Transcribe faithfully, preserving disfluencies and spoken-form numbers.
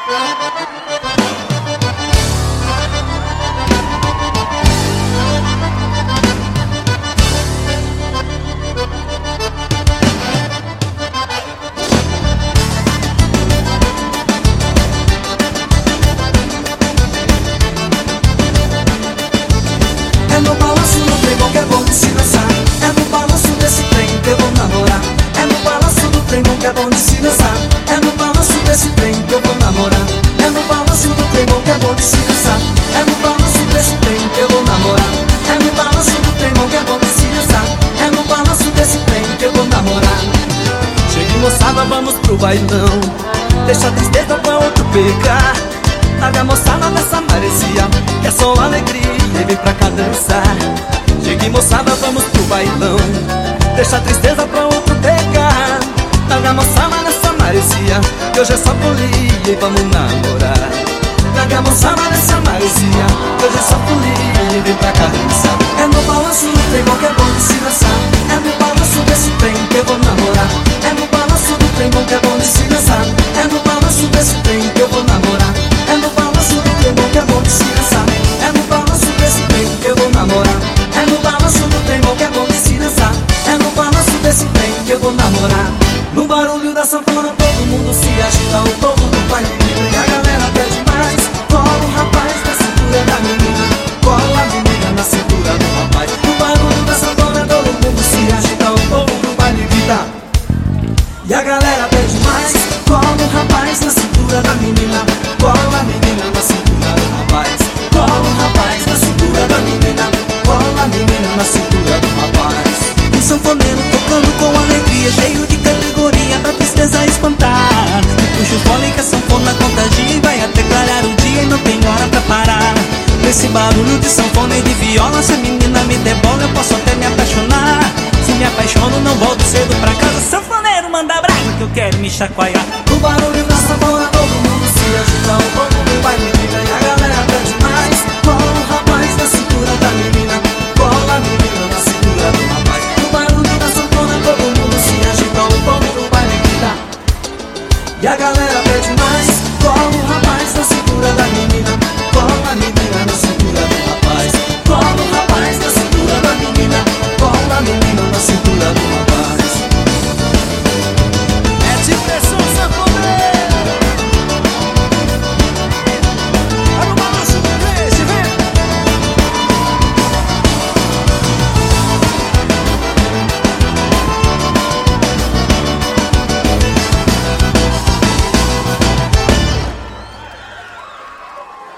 É no balanço do trem bom que é bom de se dançar. É no balanço desse trem que eu vou namorar. É no balanço do trem bom que é bom de se dançar. É no balanço desse trem que eu vou namorar. É no balanço do trem bom que é bom de se dançar. É no balanço desse trem que eu vou namorar. É no balanço do trem bom que é bom de se dançar. É no balanço desse trem que eu vou namorar. Chegue moçada, vamos pro bailão. Deixa a tristeza pra outro pegar. Larga a moçada nessa maresia, que é só alegria e vem pra cá dançar. Chegue moçada, vamos pro bailão. Deixa a tristeza pra outro pegar. Larga a moçada nessa maresia, que hoje é só folia e vamos namorar. Larga a moçada nessa maresia, que hoje é só folia e vem pra cá dançar. É no balanço do trem bom que é bom de se dançar. É no balanço desse trem que eu vou namorar. É no balanço do trem bom que é bom de se dançar. É no balanço desse trem que eu vou namorar. É no balanço do trem bom que é bom de se dançar. É no balanço desse trem que eu vou namorar. É no balanço do trem bom que é bom de se dançar. É no balanço desse trem que eu vou namorar. No barulho da sanfona todo mundo se agita. O povo do baile e a galera pede mais. Cola o rapaz na cintura da menina. Cola a menina na cintura do rapaz. No barulho da sanfona todo mundo se agita. O povo do baile grita e a galera pede mais. Cola o rapaz na cintura da menina. Cola a menina na cintura do rapaz. Cola o rapaz na cintura da menina. Cola a menina na cintura do rapaz. Um sanfoneiro tocando com alegria, cheio de categoria pra tristeza espantar. Puxa o fole que a sanfona contagia e vai até clarear o dia e não tem hora pra parar. Nesse barulho de sanfona e de viola, se a menina me der bola eu posso até me apaixonar. Se me apaixono não volto cedo pra casa. Sanfoneiro manda brasa que eu quero me chacoalhar. No barulho da sanfona todo mundo se agita. O povo do baile grita e a galera pede mais. Cola o rapaz na cintura da menina. Cola a menina na cintura do rapaz. No barulho da sanfona todo mundo se agita. O povo do baile grita e a galera pede mais. Cola o